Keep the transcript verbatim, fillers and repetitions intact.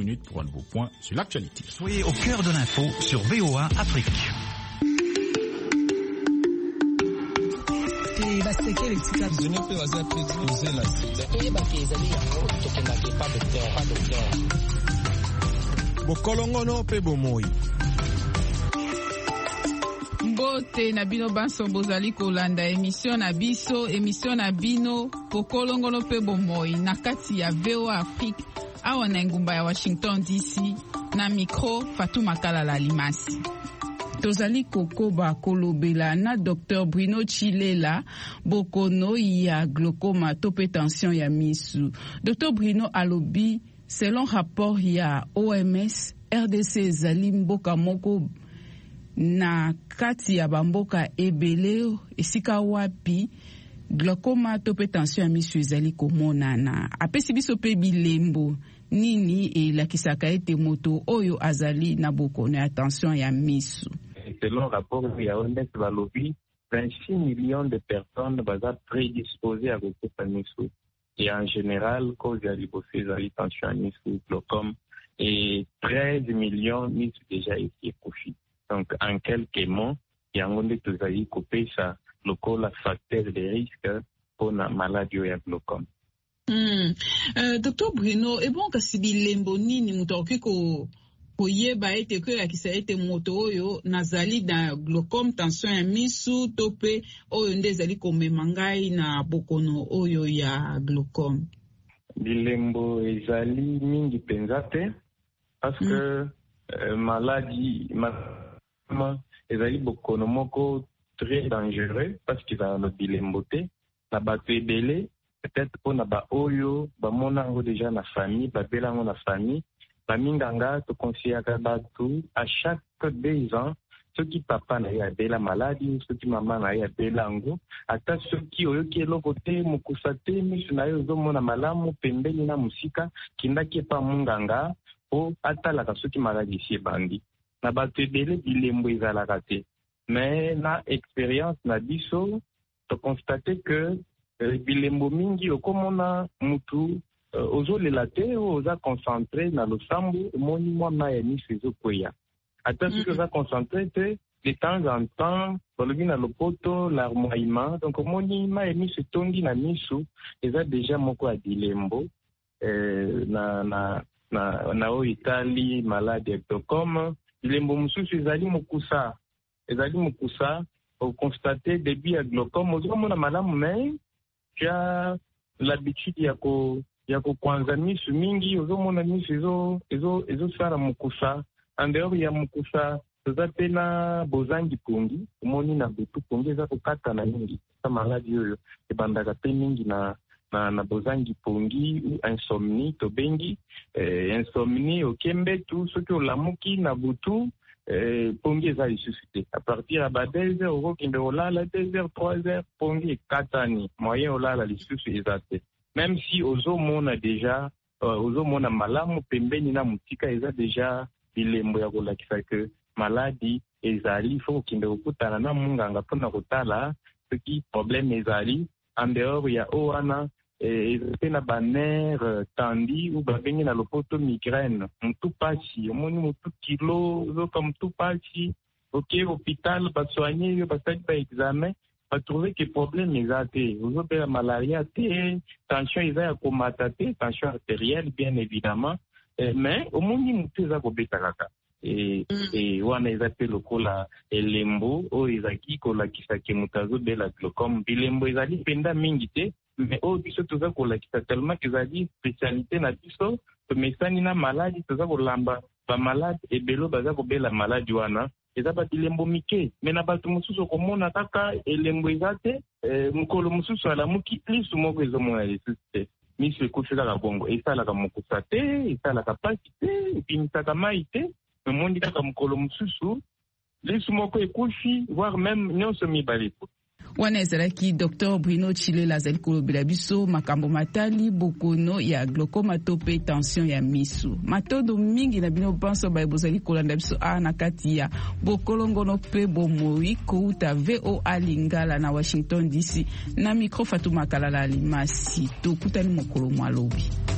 minutes pour un nouveau point sur l'actualité. Soyez au cœur de l'info sur V O A Afrique. Bokolongono pe bomoi. Mbote na bino banso bozali kolanda émission na biso émission na bino Bokolongono pe bomoi na kati ya V O A Afrique awa na ngumba ya Washington D C na micro Fatuma Kalala Limasi. Tozali kokoba kolobela na docteur Bruno Chilela bokono ya glaucoma to pe tension ya misu. docteur Bruno alobi selon rapport ya O M S R D C ezali mboka moko na kati ya bamboka ebele esika wapi glaucoma to pe tension ya misu ezali komonana. Apesi biso pe bilembo nini elakisaka ete moto oyo azali na bokono ya tension ya misu. Selon rapport ya O M S balobi vingt-six millions de personnes baza prédisposées à kokufa misu. Et en général, cause ya liboso ezali tension ya misu, glaucome, et treize millions misu déjà ici ekufi. Donc en quelques mots, yango nde tozali kopesa lokola facteur de risque mpona maladie ya glaucome. Mm. Uh, docteur Bruno, ebon kasi bilembo nini mutu akoki ko koyeba ete koyebakisa ete moto oyo nazali na glaucome tension ya misu to pe oyo nde ezali komema ngai na bokono oyo ya glaucome? Bilembo ezali mingi penza te parce que mm. euh, maladie ma, ezali bokono moko très dangereux parce que dans le bilembo te na bato ebele peut-être mpona ba oyo bamona yango déjà na famille babela yango na famille baminganga tokonseyaka bato à chaque deux ans soki papa na ye abela maladi soki mama na ye abela yango ata soki oyoki eloko te mokusa te miso na ye ozomona malamu pembeni na mosika kindaki epa munganga po atalaka soki maladi esi ebandi. Na bato ebele bilembo ezalaka te mais na expérience na biso tokonstate que uh, bilembo mingi okomona mutu uh, ozolela te o oza concentré na losambo omoni mwa mai ya miso ezokweya ata soki oza concentré te de temps en temps balobi na lopoto larmoiement donc omoni mai ya miso etondi na miso eza déjà moko ya bilembo eh, na, na, na, na oyo etali maladi ya glaucome. Bilembo mosusu ezali mokusa ezali mokusa okonstate début ya glaucome ozomona malamu mais tu as l'habitude ya ko ya kokwanza misu mingi ozomona misu ezo ezo ezosala mokusa en dehors ya mokusa toza pe na bozangi pongi omoni na butu pongi eza kokatana mingi sa maladi oyo ebandaka pe mingi na na, na bozangi pongi insomnie tobengi eh, insomnie okembetu soki olamuki na butu eh, pongi eza lisusu te à partir ya ba deux heures okokende olala deux heures trois heures pongi ekatani moyen olala lisusu eza te même si ozomona déjà uh, ozomona malamu pembeni na motika eza déjà bilembo ya kolakisa ke maladi ezali fo okende kokutana na munganga mpona kotala soki problème ezali en dehors ya o wana ezali na banere tandi ou babengi na lopoto migraine mutu pasi omoni mutu kilo ozoka mutu pasi oke hôpital basoigne yo basali ba examen batrouve ke problème eza te ozobela malaria te tension eza ya komata te tension artérielle bien évidemment eh, mais omoni mutu eza kobeta kaka e, e wana eza pe lokola elembo oyo ezaki kolakisa ke mutu azobela glaucome. Bilembo ezali penda mingi te mais oyo biso toza kolakisa tellement ezali spécialité na biso tomesani na maladi toza kolamba bamaladi ebelo baza kobela maladi wana eza batilembo mike me na bato mosusu okomona kaka elembo eza te eh, mokolo mosusu alamuki lisu moko ezomona lisusu te miso ekufi kaka bongo esalaka mokusa te esalaka pasi te epimisaka mai te omondi kaka mokolo mosusu lisu moko ekufi voire même nyonso mibale wana ezalaki docteur Bruno Chilela azali kolobela biso makambo matali bokono ya glaucoma to pe tension ya misu. Matondo mingi na bino banso ba bozali kolanda biso a na kati ya bokolongono pe bomoi kouta V O A Lingala na Washington D C na micro Fatuma Kalala Limasi. Tokutani mokolo mwalobi.